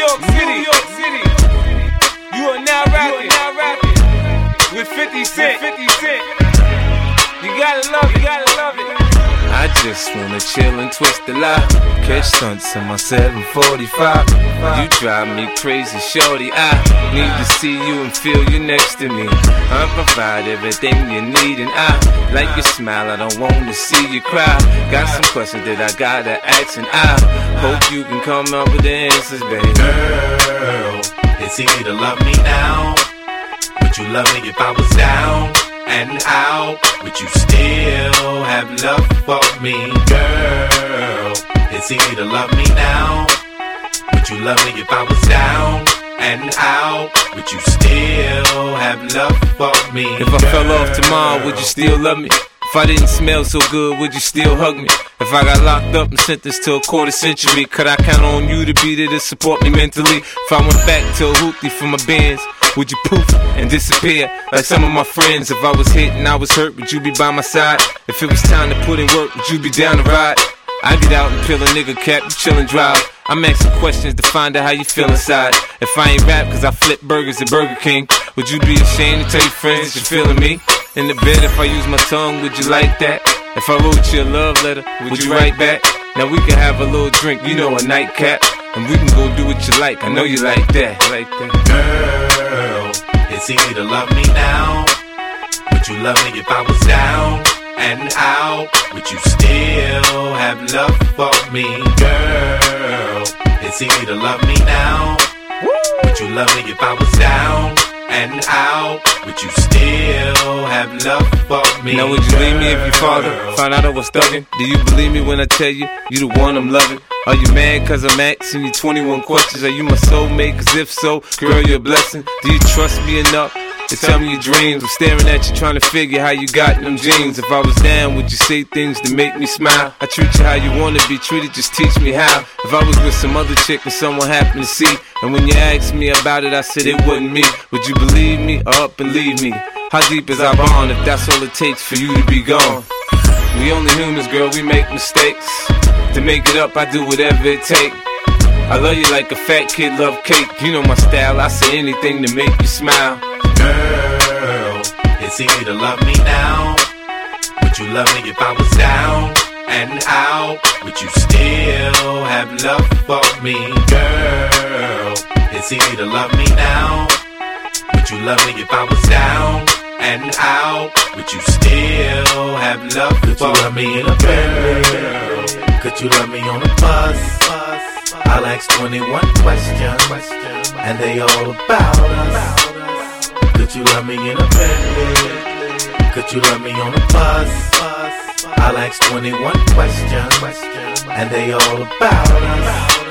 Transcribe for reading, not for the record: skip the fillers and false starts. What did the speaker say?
York City. You are now rapping with 50 Cent. You gotta love it. I just wanna chill and twist the lie. Catch stunts in my 745. You drive me crazy, shorty. I need to see you and feel you next to me. I provide everything you need, and I like your smile. I don't wanna see you cry. Got some questions that I gotta ask, and I hope you can come up with the answers, baby. Girl, it's easy to love me now. Would you love me if I was down and out? Would you still have love for me? Girl, it's easy to love me now. Would you love me if I was down and out? Would you still have love for me? If I fell off tomorrow, would you still love me? If I didn't smell so good, would you still hug me? If I got locked up and sentenced to a quarter century, could I count on you to be there to support me mentally? If I went back to a hoopty for my bands, would you poof and disappear like some of my friends? If I was hit and I was hurt, would you be by my side? If it was time to put in work, would you be down to ride? I get out and peel a nigga cap, you chill and drive. I'm asking questions to find out how you feel inside. If I ain't rap cause I flip burgers at Burger King, would you be ashamed to tell your friends that you're feeling me? In the bed, if I use my tongue, would you like that? If I wrote you a love letter, would you write back? Now we can have a little drink, you know, a nightcap, and we can go do what you like. I know you like that. Girl, it's easy to love me now. Would you love me if I was down and out? Would you still have love for me? Girl, it's easy to love me now. Would you love me if I was down and out? Would you still have love for me? Now would you leave me if your father found out I was thugging? Do you believe me when I tell you, you the one I'm loving? Are you mad cause I'm asking you 21 questions? Are you my soulmate? Cause if so, girl, you're a blessing. Do you trust me enough to tell me your dreams? I'm staring at you trying to figure how you got them jeans. If I was down, would you say things to make me smile? I treat you how you wanna be treated, just teach me how. If I was with some other chick and someone happened to see, and when you asked me about it, I said it wasn't me, would you believe me or up and leave me? How deep is our bond if that's all it takes for you to be gone? We only humans, girl, we make mistakes. To make it up, I do whatever it takes. I love you like a fat kid love cake. You know my style, I say anything to make you smile. Girl, it's easy to love me now. Would you love me if I was down and out? Would you still have love for me? Girl, it's easy to love me now. Would you love me if I was down and out? Would you still have love for me? Could you love me in a Bentley? Could you love me on a bus? I'll ask 21 questions, and they all about us. Could you love me in a Bentley? Could you love me on a bus? I'll ask 21 questions, and they all about us.